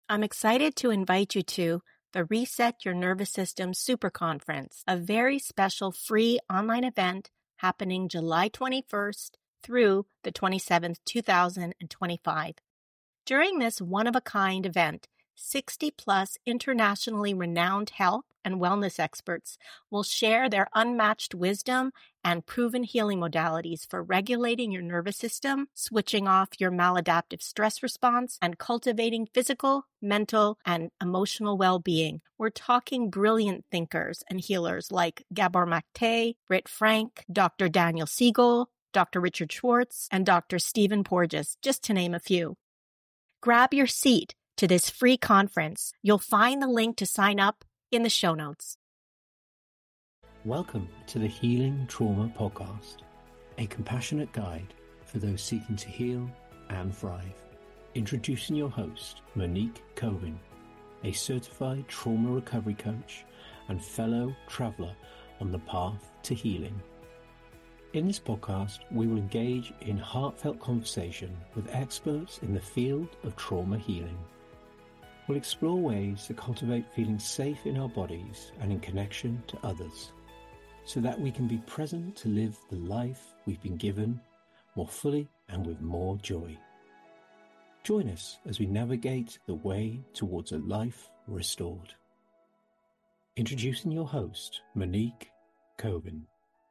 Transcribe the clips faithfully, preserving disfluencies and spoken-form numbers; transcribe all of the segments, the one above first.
I'm excited to invite you to the Reset Your Nervous System Super Conference, a very special free online event happening July twenty-first through the twenty-seventh, two thousand twenty-five. During this one-of-a-kind event, sixty plus internationally renowned health and wellness experts will share their unmatched wisdom and proven healing modalities for regulating your nervous system, switching off your maladaptive stress response, and cultivating physical, mental, and emotional well-being. We're talking brilliant thinkers and healers like Gabor Mate, Britt Frank, Doctor Daniel Siegel, Doctor Richard Schwartz, and Doctor Stephen Porges, just to name a few. Grab your seat to this free conference. You'll find the link to sign up in the show notes. Welcome to the Healing Trauma Podcast, a compassionate guide for those seeking to heal and thrive. Introducing your host, Monique Coven, a certified trauma recovery coach and fellow traveler on the path to healing. In this podcast, we will engage in heartfelt conversation with experts in the field of trauma healing. We'll explore ways to cultivate feeling safe in our bodies and in connection to others, so that we can be present to live the life we've been given more fully and with more joy. Join us as we navigate the way towards a life restored. Introducing your host, Monique Coven.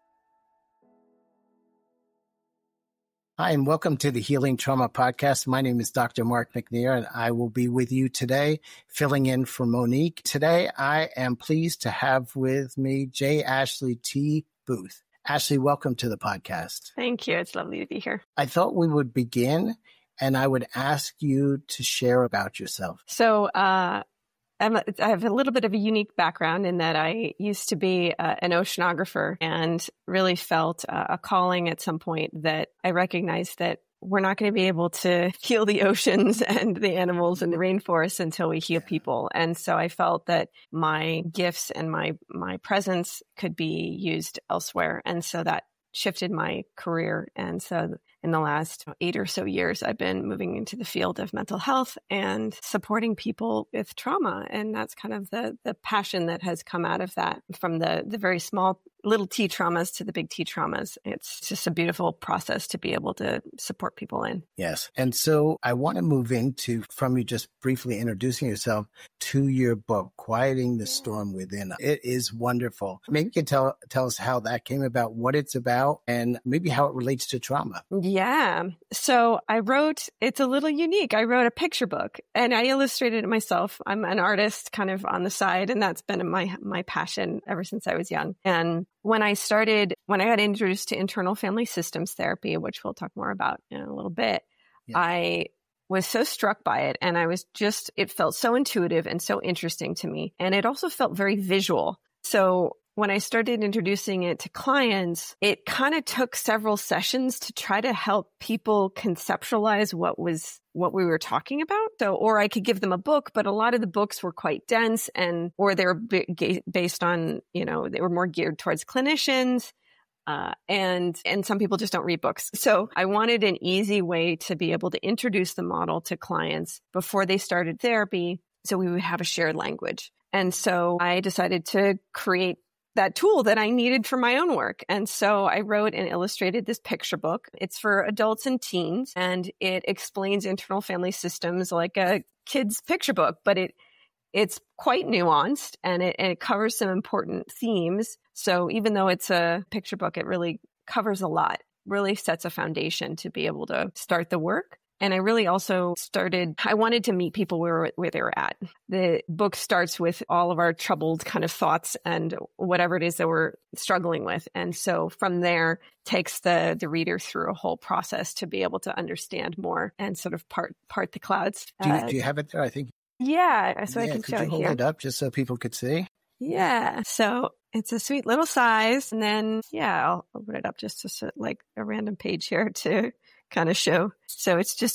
Hi, and welcome to the Healing Trauma Podcast. My name is Doctor Mark McNear, and I will be with you today, filling in for Monique. Today, I am pleased to have with me J. Ashley T. Booth. Ashley, welcome to the podcast. Thank you. It's lovely to be here. I thought we would begin, and I would ask you to share about yourself. So, uh, I'm a, I have a little bit of a unique background in that I used to be uh, an oceanographer and really felt uh, a calling at some point that I recognized that we're not going to be able to heal the oceans and the animals and the rainforests until we heal people. And so I felt that my gifts and my, my presence could be used elsewhere. And so that shifted my career. And so in the last eight or so years, I've been moving into the field of mental health and supporting people with trauma. And that's kind of the the passion that has come out of that, from the the very small little T traumas to the big T traumas. It's just a beautiful process to be able to support people in. Yes. And so I want to move into, from you just briefly introducing yourself, to your book, Quieting the Storm Within. It is wonderful. Maybe you can tell, tell us how that came about, what it's about, and maybe how it relates to trauma. Yeah. So I wrote, it's a little unique. I wrote a picture book and I illustrated it myself. I'm an artist kind of on the side, and that's been my, my passion ever since I was young. And when I started, when I got introduced to internal family systems therapy, which we'll talk more about in a little bit, yeah. I was so struck by it. And I was just, it felt so intuitive and so interesting to me. And it also felt very visual. So when I started introducing it to clients, it kind of took several sessions to try to help people conceptualize what was what we were talking about. So, or I could give them a book, but a lot of the books were quite dense, and or they were b- based on, you know, they were more geared towards clinicians. Uh, and, and some people just don't read books. So I wanted an easy way to be able to introduce the model to clients before they started therapy, so we would have a shared language. And so I decided to create that tool that I needed for my own work. And so I wrote and illustrated this picture book. It's for adults and teens, and it explains internal family systems like a kid's picture book, but it it's quite nuanced, and it, and it covers some important themes. So even though it's a picture book, it really covers a lot, really sets a foundation to be able to start the work. And I really also started, I wanted to meet people where, where they were at. The book starts with all of our troubled kind of thoughts and whatever it is that we're struggling with. And so from there takes the, the reader through a whole process to be able to understand more and sort of part, part the clouds. Do you, uh, do you have it there? I think. Yeah. So yeah, I can could show you it hold here. it up just so people could see? Yeah. So it's a sweet little size. And then, yeah, I'll open it up just to like a random page here to kind of show. So it's just a,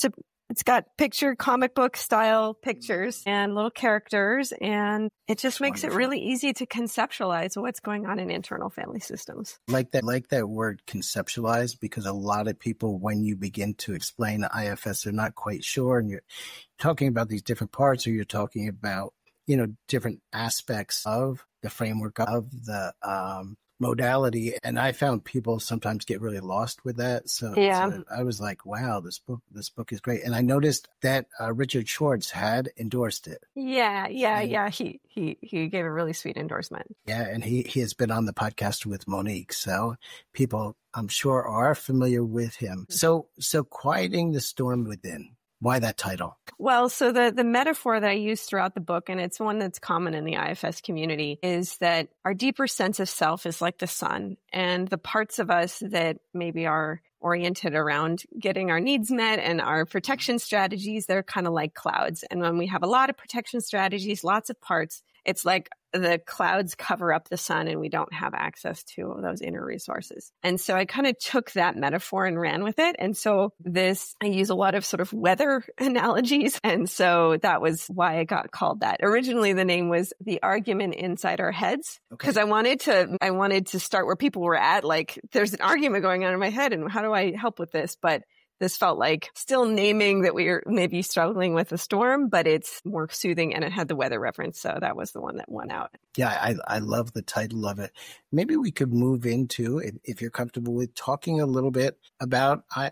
It's got picture comic book style pictures and little characters, and it just makes Wonderful. it really easy to conceptualize what's going on in internal family systems. Like that, like that word conceptualize, because a lot of people, when you begin to explain the I F S, they're not quite sure, and you're talking about these different parts, or you're talking about, you know, different aspects of the framework of the um, modality. And I found people sometimes get really lost with that. So, Yeah. so I was like, wow, this book, this book is great. And I noticed that uh, Richard Schwartz had endorsed it. Yeah, yeah, And- yeah. He he he gave a really sweet endorsement. Yeah. And he, he has been on the podcast with Monique. So people, I'm sure, are familiar with him. So, so Quieting the Storm Within. Why that title? Well, so the, the metaphor that I use throughout the book, and it's one that's common in the I F S community, is that our deeper sense of self is like the sun, and the parts of us that maybe are oriented around getting our needs met and our protection strategies, they're kind of like clouds. And when we have a lot of protection strategies, lots of parts, it's like the clouds cover up the sun and we don't have access to those inner resources. And so I kind of took that metaphor and ran with it. And so this, I use a lot of sort of weather analogies. And so that was why I got called that. Originally, the name was The Argument Inside Our Heads, because Okay. I wanted to, I wanted to start where people were at. Like, there's an argument going on in my head, and how do I help with this? But this felt like still naming that we were maybe struggling with a storm, but it's more soothing, and it had the weather reference. So that was the one that won out. Yeah, I, I love the title of it. Maybe we could move into, if, if you're comfortable with, talking a little bit about I,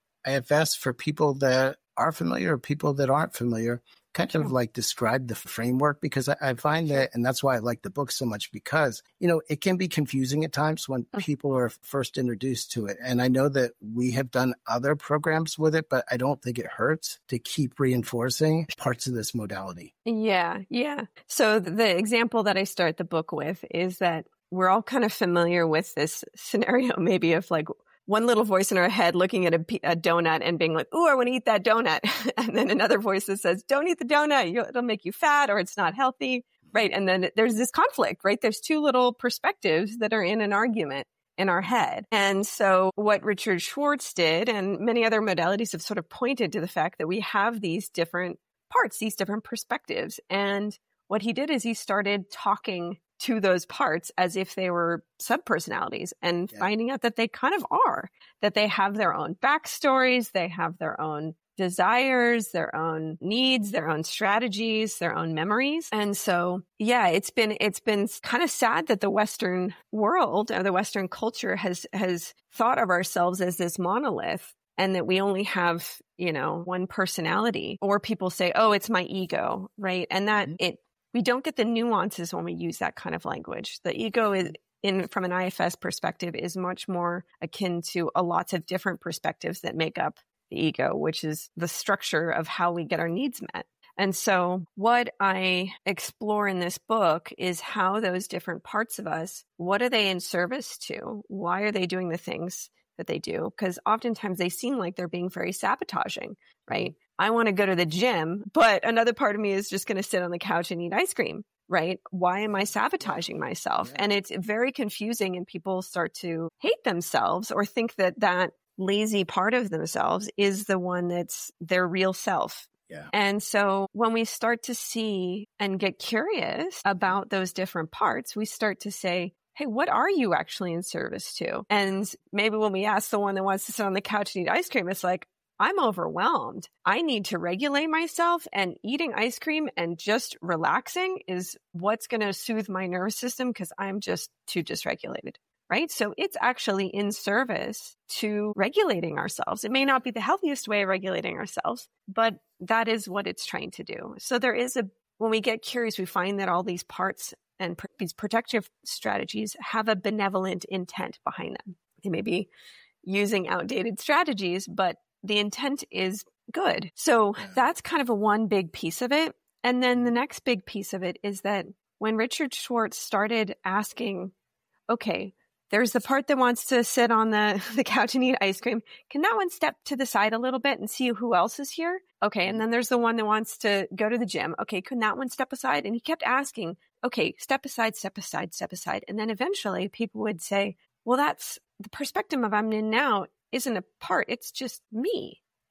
IFS for people that are familiar or people that aren't familiar, kind of like describe the framework, because I, I find that, and that's why I like the book so much, because, you know, it can be confusing at times when people are first introduced to it. And I know that we have done other programs with it, but I don't think it hurts to keep reinforcing parts of this modality. Yeah, yeah. So the example that I start the book with is that we're all kind of familiar with this scenario, maybe of like one little voice in our head looking at a, a donut and being like, "Ooh, I want to eat that donut." And then another voice that says, "Don't eat the donut. You'll, it'll make you fat, or it's not healthy." Right. And then there's this conflict, right? There's two little perspectives that are in an argument in our head. And so what Richard Schwartz did, and many other modalities have sort of pointed to the fact that we have these different parts, these different perspectives. And what he did is he started talking to those parts as if they were subpersonalities, and Yeah. finding out that they kind of are, that they have their own backstories, they have their own desires, their own needs, their own strategies, their own memories. And so, yeah, it's been, it's been kind of sad that the Western world or the Western culture has, has thought of ourselves as this monolith, and that we only have, you know, one personality. Or people say, "Oh, it's my ego," right? And that it, we don't get the nuances when we use that kind of language. The ego is, in from an I F S perspective, is much more akin to a lots of different perspectives that make up the ego, which is the structure of how we get our needs met. And so what I explore in this book is how those different parts of us, what are they in service to? Why are they doing the things that they do? Because oftentimes they seem like they're being very sabotaging, right? I want to go to the gym, but another part of me is just going to sit on the couch and eat ice cream, right? Why am I sabotaging myself? Yeah. And it's very confusing, and people start to hate themselves or think that that lazy part of themselves is the one that's their real self. Yeah. And so when we start to see and get curious about those different parts, we start to say, hey, what are you actually in service to? And maybe when we ask the one that wants to sit on the couch and eat ice cream, it's like, I'm overwhelmed. I need to regulate myself, and eating ice cream and just relaxing is what's going to soothe my nervous system because I'm just too dysregulated, right? So it's actually in service to regulating ourselves. It may not be the healthiest way of regulating ourselves, but that is what it's trying to do. So there is a, when we get curious, we find that all these parts and pr- these protective strategies have a benevolent intent behind them. They may be using outdated strategies, but the intent is good. So Yeah. that's kind of a one big piece of it. And then the next big piece of it is that when Richard Schwartz started asking, okay, there's the part that wants to sit on the, the couch and eat ice cream. Can that one step to the side a little bit and see who else is here? Okay. And then there's the one that wants to go to the gym. Okay. Can that one step aside? And he kept asking, okay, step aside, step aside, step aside. And then eventually people would say, well, that's the perspective of I'm in now isn't a part. It's just me.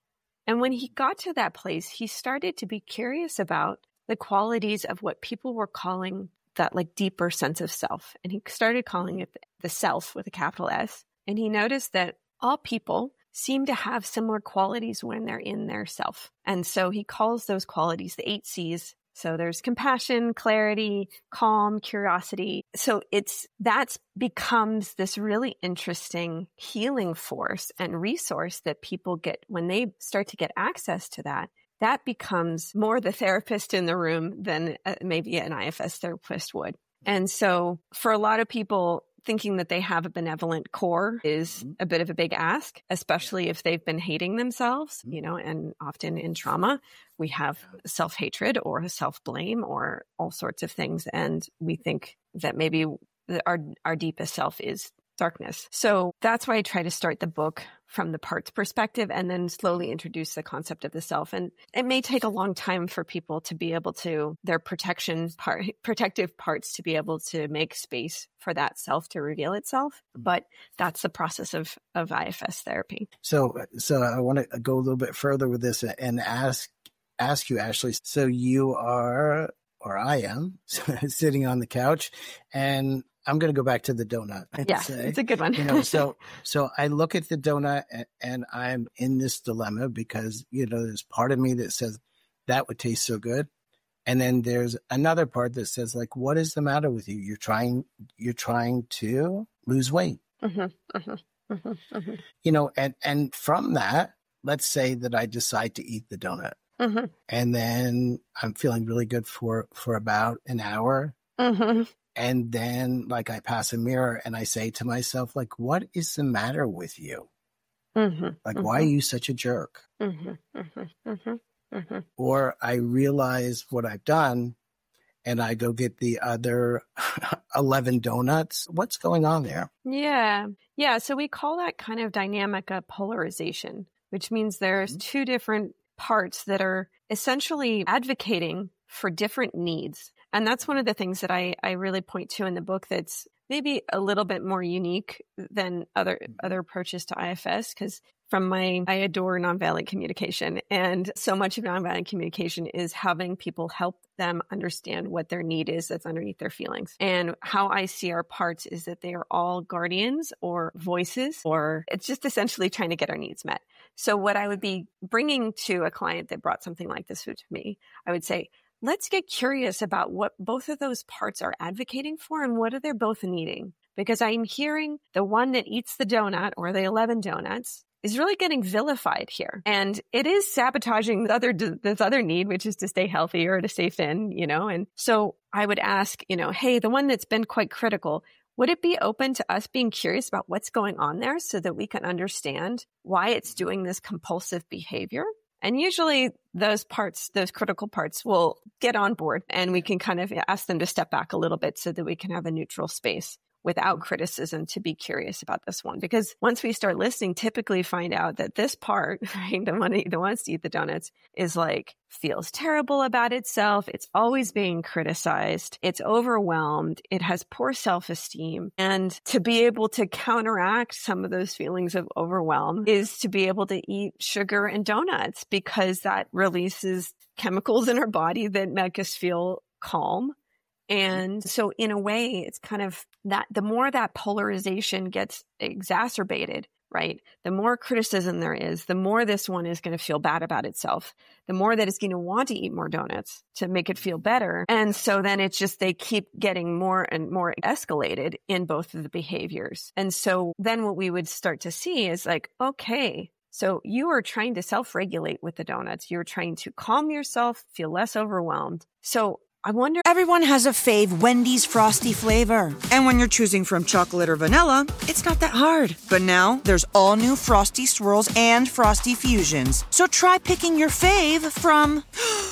And when he got to that place, he started to be curious about the qualities of what people were calling that like deeper sense of self. And he started calling it the self with a capital S. And he noticed that all people seem to have similar qualities when they're in their self. And so he calls those qualities the eight C's. So there's compassion, clarity, calm, curiosity. So it's, that's becomes this really interesting healing force and resource that people get when they start to get access to that. That becomes more the therapist in the room than uh, maybe an I F S therapist would. And so for a lot of people, thinking that they have a benevolent core is a bit of a big ask, especially if they've been hating themselves, you know, and often in trauma, we have self-hatred or self-blame or all sorts of things. And we think that maybe our, our deepest self is darkness. So that's why I try to start the book from the parts perspective and then slowly introduce the concept of the self. And it may take a long time for people to be able to, their protection part, protective parts to be able to make space for that self to reveal itself. But that's the process of, of I F S therapy. So, so I want to go a little bit further with this and ask, ask you, Ashley, so you are, or I am sitting on the couch, and I'm going to go back to the donut. I'd yeah, say. It's a good one. you know, so so I look at the donut and, and I'm in this dilemma because, you know, there's part of me that says that would taste so good. And then there's another part that says, like, what is the matter with you? You're trying, you're trying to lose weight. Mm-hmm, mm-hmm, mm-hmm, mm-hmm. You know, and, and from that, let's say that I decide to eat the donut. Mm-hmm. And then I'm feeling really good for, for about an hour. Mm-hmm. And then, like, I pass a mirror and I say to myself, like, what is the matter with you? Mm-hmm. Like, mm-hmm. why are you such a jerk? Mm-hmm. Mm-hmm. Mm-hmm. Mm-hmm. Or I realize what I've done and I go get the other eleven donuts. What's going on there? Yeah. Yeah. So we call that kind of dynamic a polarization, which means there's mm-hmm. two different parts that are essentially advocating for different needs. And that's one of the things that I, I really point to in the book that's maybe a little bit more unique than other other approaches to I F S, because from my, I adore nonviolent communication. And so much of nonviolent communication is having people help them understand what their need is that's underneath their feelings. And how I see our parts is that they are all guardians or voices, or it's just essentially trying to get our needs met. So what I would be bringing to a client that brought something like this to me, I would say, let's get curious about what both of those parts are advocating for and what are they both needing. Because I'm hearing the one that eats the donut or the eleven donuts is really getting vilified here. And it is sabotaging the other, this other need, which is to stay healthy or to stay thin, you know? And so I would ask, you know, hey, the one that's been quite critical, would it be open to us being curious about what's going on there so that we can understand why it's doing this compulsive behavior? And usually those parts, those critical parts will get on board and we can kind of ask them to step back a little bit so that we can have a neutral space without criticism to be curious about this one. Because once we start listening, typically find out that this part, right, the one that wants to eat the donuts is like, feels terrible about itself. It's always being criticized. It's overwhelmed. It has poor self-esteem. And to be able to counteract some of those feelings of overwhelm is to be able to eat sugar and donuts, because that releases chemicals in our body that make us feel calm. And so in a way, it's kind of that the more that polarization gets exacerbated, right? The more criticism there is, the more this one is going to feel bad about itself, the more that it's going to want to eat more donuts to make it feel better. And so then it's just, they keep getting more and more escalated in both of the behaviors. And so then what we would start to see is like, okay, so you are trying to self-regulate with the donuts. You're trying to calm yourself, feel less overwhelmed. So I wonder. Everyone has a fave Wendy's Frosty flavor. And when you're choosing from chocolate or vanilla, it's not that hard. But now there's all new Frosty Swirls and Frosty Fusions. So try picking your fave from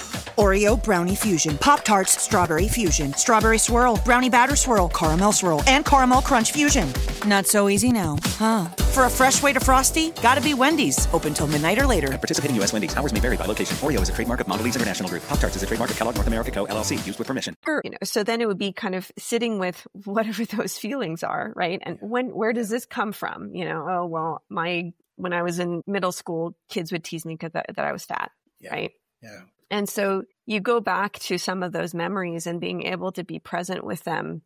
Oreo Brownie Fusion, Pop-Tarts Strawberry Fusion, Strawberry Swirl, Brownie Batter Swirl, Caramel Swirl, and Caramel Crunch Fusion. Not so easy now, huh? For a fresh way to Frosty, gotta be Wendy's. Open till midnight or later. At participating U S Wendy's. Hours may vary by location. Oreo is a trademark of Mondelez International Group. Pop-Tarts is a trademark of Kellogg North America Co. L L C. Used with permission. You know, so then it would be kind of sitting with whatever those feelings are, right? And when, where does this come from? You know, oh, well, my when I was in middle school, kids would tease me because that, that I was fat, Yeah. right? Yeah. And so you go back to some of those memories and being able to be present with them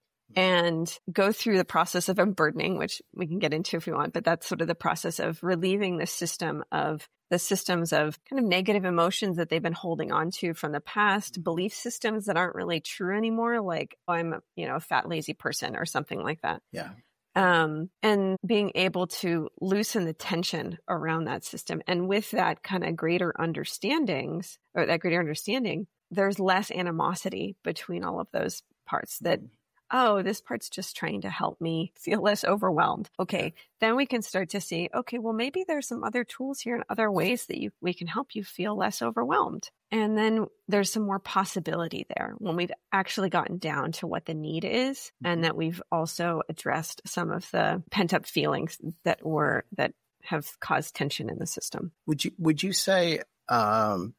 and go through the process of unburdening, which we can get into if you want, but that's sort of the process of relieving the system of the systems of kind of negative emotions that they've been holding on to from the past, belief systems that aren't really true anymore, like oh, I'm, you know, a fat, lazy person or something like that. Yeah. Um, and being able to loosen the tension around that system. And with that kind of greater understandings or that greater understanding, there's less animosity between all of those parts that, oh, this part's just trying to help me feel less overwhelmed. Okay. Then we can start to see, okay, well, maybe there's some other tools here and other ways that you, we can help you feel less overwhelmed. And then there's some more possibility there when we've actually gotten down to what the need is and that we've also addressed some of the pent up feelings that were, that have caused tension in the system. Would you, would you say, um,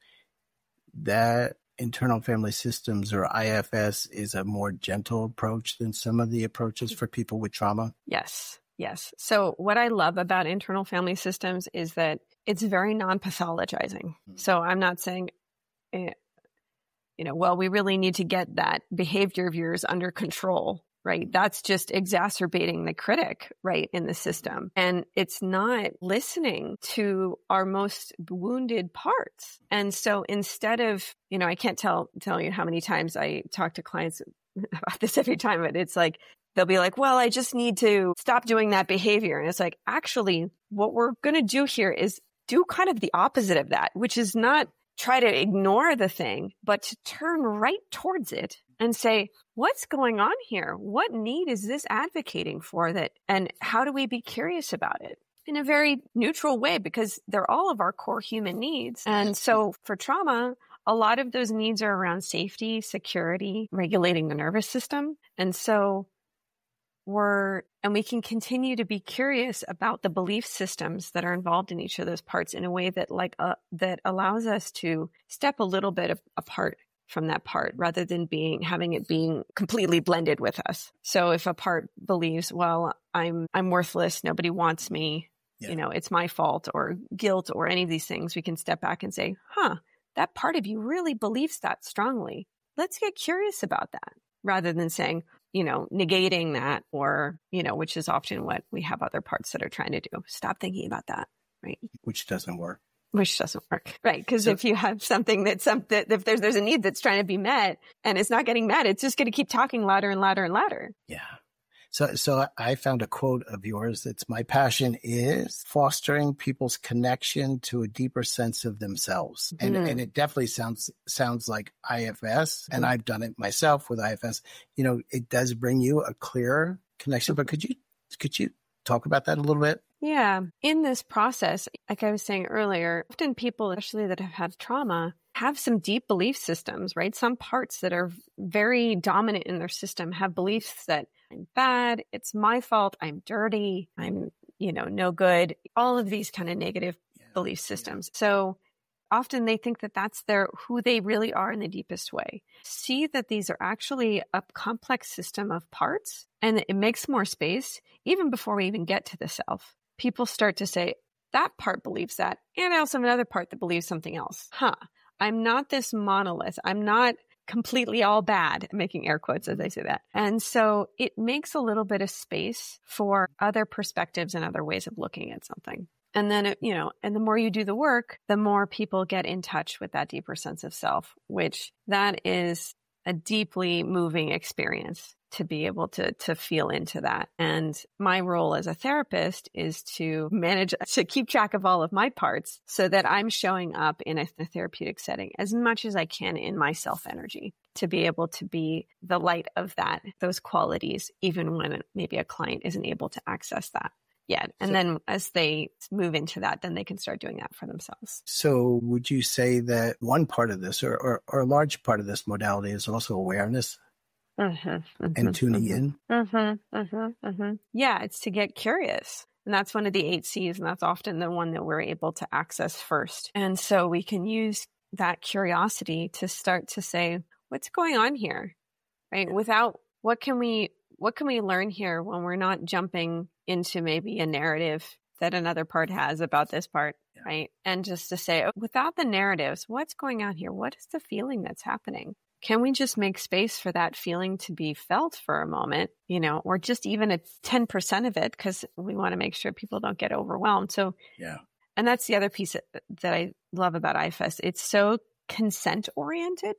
that internal family systems or I F S is a more gentle approach than some of the approaches for people with trauma? Yes. Yes. So what I love about internal family systems is that it's very non-pathologizing. Mm-hmm. So I'm not saying, eh, you know, well, we really need to get that behavior of yours under control, right? That's just exacerbating the critic, right, in the system. And it's not listening to our most wounded parts. And so instead of, you know, I can't tell, tell you how many times I talk to clients about this every time, but it's like, they'll be like, well, I just need to stop doing that behavior. And it's like, actually, what we're going to do here is do kind of the opposite of that, which is not try to ignore the thing, but to turn right towards it and say, what's going on here? What need is this advocating for that? And how do we be curious about it in a very neutral way? Because they're all of our core human needs. And so for trauma, a lot of those needs are around safety, security, regulating the nervous system. And so we're, and we can continue to be curious about the belief systems that are involved in each of those parts in a way that like, uh, that allows us to step a little bit of, apart from that part rather than being, having it being completely blended with us. So if a part believes, well, I'm, I'm worthless, nobody wants me, yeah. you know, it's my fault or guilt or any of these things, we can step back and say, huh, that part of you really believes that strongly. Let's get curious about that rather than saying, you know, negating that or, you know, which is often what we have other parts that are trying to do. Stop thinking about that, right? Which doesn't work. Which doesn't work, right? Because So- if you have something that's some, that if there's there's a need that's trying to be met and it's not getting met, it's just going to keep talking louder and louder and louder. Yeah. So, so I found a quote of yours that's my passion is fostering people's connection to a deeper sense of themselves. And, Mm. and it definitely sounds, sounds like I F S. And I've done it myself with I F S. You know, it does bring you a clearer connection, but could you, could you talk about that a little bit? Yeah. In this process, like I was saying earlier, often people, especially that have had trauma, have some deep belief systems, right? Some parts that are very dominant in their system have beliefs that I'm bad, it's my fault, I'm dirty, I'm, you know, no good, all of these kind of negative Yeah. belief systems. So often they think that that's their, who they really are in the deepest way. See that these are actually a complex system of parts and it makes more space even before we even get to the self. People start to say, that part believes that. And I also have another part that believes something else. Huh. I'm not this monolith. I'm not completely all bad, making air quotes as I say that. And so it makes a little bit of space for other perspectives and other ways of looking at something. And then, it, you know, and the more you do the work, the more people get in touch with that deeper sense of self, which that is a deeply moving experience to be able to, to feel into that. And my role as a therapist is to manage, to keep track of all of my parts so that I'm showing up in a, a therapeutic setting as much as I can in my self energy to be able to be the light of that, those qualities, even when maybe a client isn't able to access that yet. And So- then as they move into that, then they can start doing that for themselves. So would you say that one part of this or, or, or a large part of this modality is also awareness Mm-hmm, mm-hmm, and tuning mm-hmm. in? Mm-hmm, mm-hmm, mm-hmm. Yeah, it's to get curious. And that's one of the eight C's, and that's often the one that we're able to access first. And so we can use that curiosity to start to say, what's going on here? Right? Without, what can we, what can we learn here when we're not jumping into maybe a narrative that another part has about this part, Yeah. right? And just to say, without the narratives, what's going on here? What is the feeling that's happening? Can we just make space for that feeling to be felt for a moment, you know, or just even a ten percent of it, because we want to make sure people don't get overwhelmed. So, Yeah. and that's the other piece that, that I love about I F S. It's so consent oriented.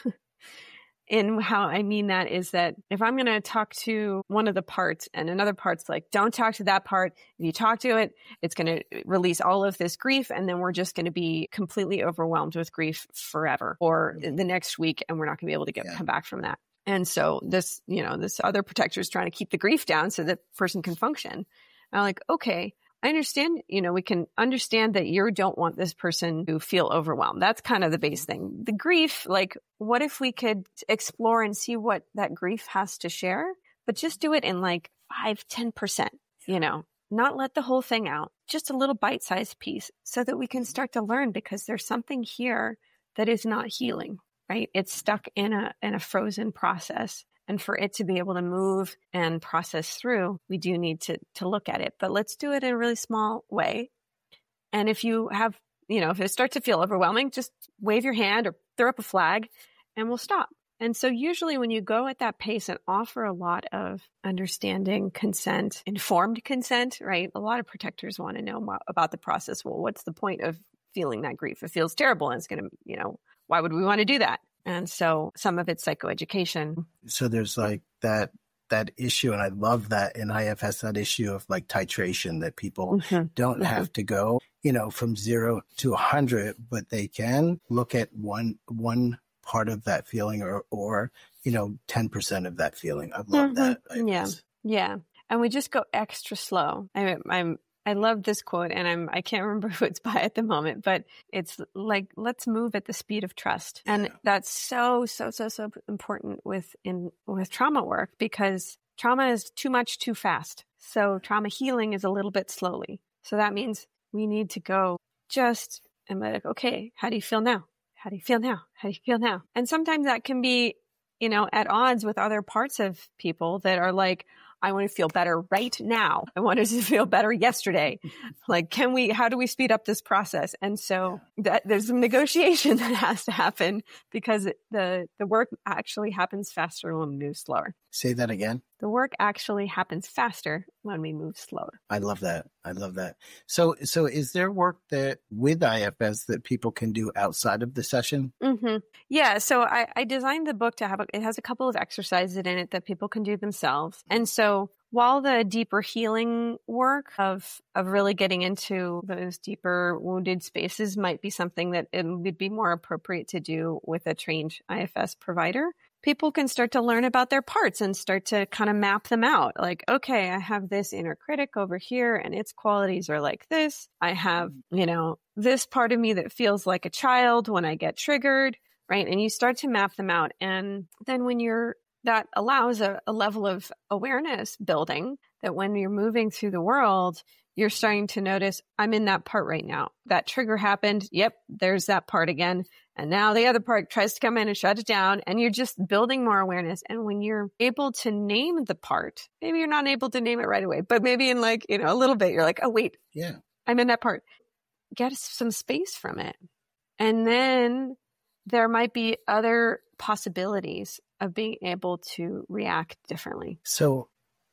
And how I mean that is that if I'm going to talk to one of the parts and another part's like, don't talk to that part. If you talk to it, it's going to release all of this grief. And then we're just going to be completely overwhelmed with grief forever or the next week. And we're not going to be able to get Yeah. come back from that. And so this, you know, this other protector is trying to keep the grief down so that person can function. And I'm like, okay, I understand, you know, we can understand that you don't want this person to feel overwhelmed. That's kind of the base thing. The grief, like, what if we could explore and see what that grief has to share, but just do it in like five, ten percent, you know, not let the whole thing out, just a little bite-sized piece so that we can start to learn because there's something here that is not healing, right? It's stuck in a, in a frozen process. And for it to be able to move and process through, we do need to to look at it. But let's do it in a really small way. And if you have, you know, if it starts to feel overwhelming, just wave your hand or throw up a flag and we'll stop. And so usually when you go at that pace and offer a lot of understanding, consent, informed consent, right? A lot of protectors want to know about the process. Well, what's the point of feeling that grief? It feels terrible and it's going to, you know, why would we want to do that? And so some of it's psychoeducation. So there's like that that issue, and I love that in I F S, that issue of like titration, that people Mm-hmm. don't Mm-hmm. have to go, you know, from zero to a hundred, but they can look at one one part of that feeling or or you know, ten percent of that feeling. I love Mhm. that. I F S. Yeah. Yeah. And we just go extra slow. I I'm I love this quote, and I'm I can't remember who it's by at the moment, but it's like, let's move at the speed of trust. And Yeah. that's so, so, so, so important with in with trauma work, because trauma is too much too fast. So trauma healing is a little bit slowly. So that means we need to go just and be like, okay, how do you feel now? How do you feel now? How do you feel now? And sometimes that can be, you know, at odds with other parts of people that are like, I want to feel better right now. I wanted to feel better yesterday. Like, can we, how do we speed up this process? And so that there's some negotiation that has to happen because the, the work actually happens faster when we move slower. Say that again. The work actually happens faster when we move slower. I love that. I love that. So, so is there work that with I F S that people can do outside of the session? Mm-hmm. Yeah. So I, I designed the book to have, a, it has a couple of exercises in it that people can do themselves. And so while the deeper healing work of, of really getting into those deeper wounded spaces might be something that it would be more appropriate to do with a trained I F S provider, people can start to learn about their parts and start to kind of map them out. Like, okay, I have this inner critic over here and its qualities are like this. I have, you know, this part of me that feels like a child when I get triggered, right? And you start to map them out. And then when you're, that allows a, a level of awareness building that when you're moving through the world, you're starting to notice, I'm in that part right now. That trigger happened. Yep, there's that part again. And now the other part tries to come in and shut it down. And you're just building more awareness. And when you're able to name the part, maybe you're not able to name it right away, but maybe in like, you know, a little bit, you're like, oh, wait, Yeah. I'm in that part. Get some space from it. And then there might be other possibilities of being able to react differently. So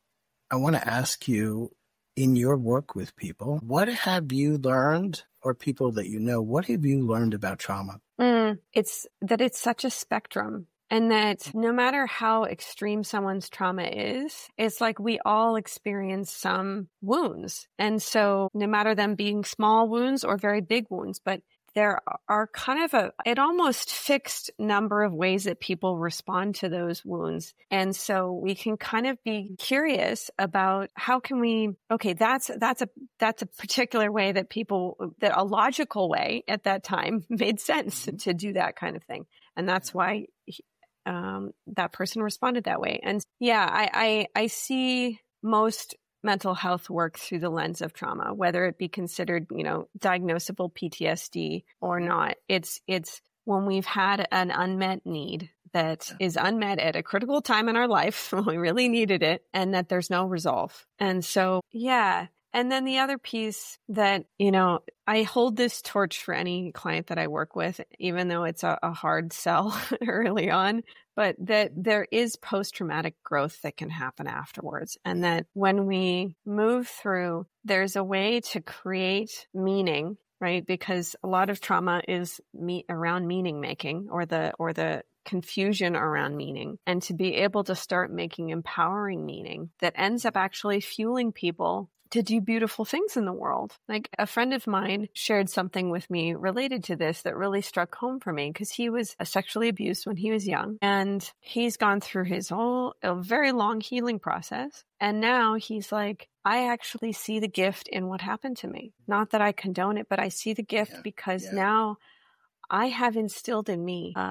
I want to ask you, in your work with people, what have you learned, or people that you know, what have you learned about trauma? Mm, it's that it's such a spectrum, and that no matter how extreme someone's trauma is, it's like we all experience some wounds. And so no matter them being small wounds or very big wounds, but there are kind of a, an almost fixed number of ways that people respond to those wounds. And so we can kind of be curious about how can we, okay, that's, that's a, that's a particular way that people, that a logical way at that time made sense to do that kind of thing. And that's why um, that person responded that way. And yeah, I, I, I see most mental health work through the lens of trauma, whether it be considered, you know, diagnosable P T S D or not. It's, it's when we've had an unmet need that is unmet at a critical time in our life when we really needed it, and that there's no resolve. And so, yeah. And then the other piece that, you know, I hold this torch for any client that I work with, even though it's a, a hard sell early on, but that there is post-traumatic growth that can happen afterwards. And that when we move through, there's a way to create meaning, right? Because a lot of trauma is me- around meaning making or the, or the, confusion around meaning, and to be able to start making empowering meaning that ends up actually fueling people to do beautiful things in the world. Like a friend of mine shared something with me related to this that really struck home for me, because he was sexually abused when he was young, and he's gone through his whole, a very long healing process. And now he's like, I actually see the gift in what happened to me. Not that I condone it, but I see the gift yeah, because yeah. now I have instilled in me uh,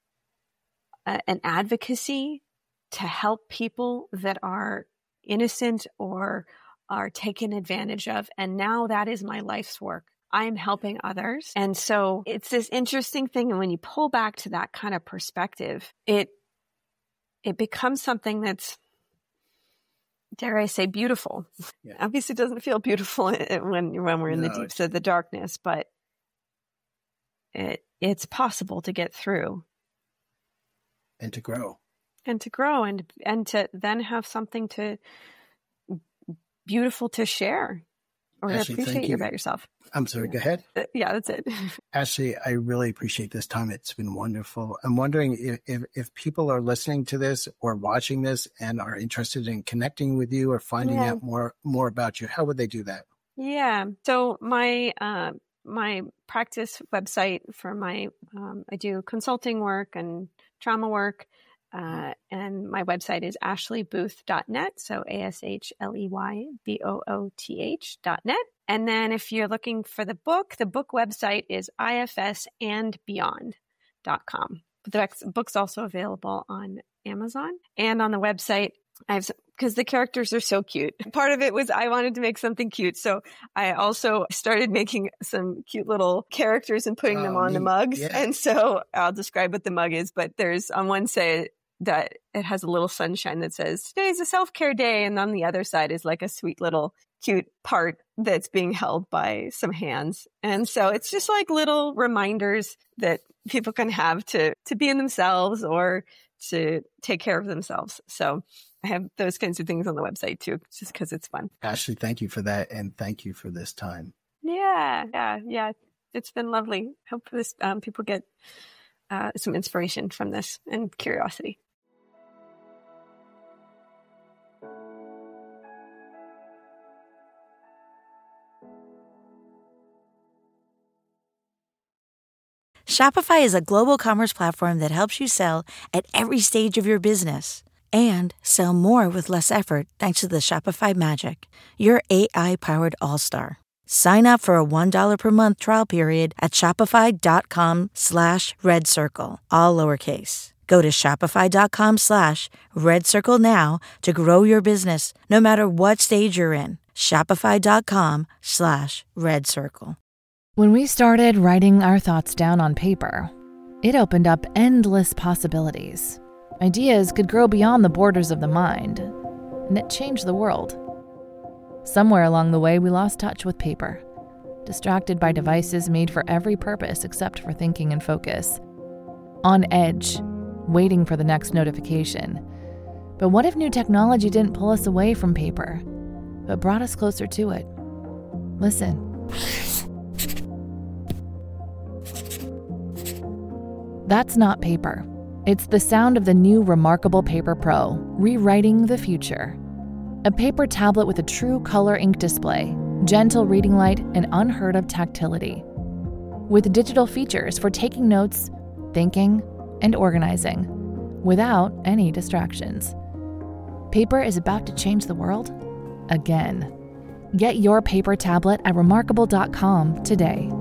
an advocacy to help people that are innocent or are taken advantage of. And now that is my life's work. I am helping others. And so it's this interesting thing. And when you pull back to that kind of perspective, it, it becomes something that's, dare I say, beautiful. Yeah. Obviously it doesn't feel beautiful when, when we're in no, the deeps of the darkness, but it, it's possible to get through. And to grow. And to grow and and to then have something to beautiful to share or Ashley, to appreciate you. you about yourself. I'm sorry, go ahead. Uh, yeah, that's it. Ashley, I really appreciate this time. It's been wonderful. I'm wondering if, if, if people are listening to this or watching this and are interested in connecting with you or finding yeah. out more more about you, how would they do that? Yeah. So my uh, my practice website for my, um, I do consulting work and trauma work. Uh, and my website is ashley booth dot net. So A S H L E Y B O O T H dot net. And then if you're looking for the book, the book website is I F S and beyond dot com. The book's also available on Amazon and on the website. I have, because the characters are so cute. Part of it was I wanted to make something cute. So I also started making some cute little characters and putting oh, them on neat. the mugs. Yeah. And so I'll describe what the mug is, but there's on one side that it has a little sunshine that says, today's a self-care day. And on the other side is like a sweet little cute part that's being held by some hands. And so it's just like little reminders that people can have to, to be in themselves or to take care of themselves. So I have those kinds of things on the website too, just because it's fun. Ashley, thank you for that. And thank you for this time. Yeah. Yeah. Yeah. It's been lovely. Hope this, um, people get uh, some inspiration from this and curiosity. Shopify is a global commerce platform that helps you sell at every stage of your business and sell more with less effort thanks to the Shopify Magic, your A I-powered all-star. Sign up for a one dollar per month trial period at shopify.com slash red circle, all lowercase. Go to shopify.com slash red circle now to grow your business no matter what stage you're in. Shopify.com slash red circle. When we started writing our thoughts down on paper, it opened up endless possibilities. Ideas could grow beyond the borders of the mind, and it changed the world. Somewhere along the way, we lost touch with paper, distracted by devices made for every purpose except for thinking and focus. On edge, waiting for the next notification. But what if new technology didn't pull us away from paper, but brought us closer to it? Listen. That's not paper. It's the sound of the new Remarkable Paper Pro, rewriting the future. A paper tablet with a true color ink display, gentle reading light, and unheard of tactility. With digital features for taking notes, thinking, and organizing, without any distractions. Paper is about to change the world again. Get your paper tablet at remarkable dot com today.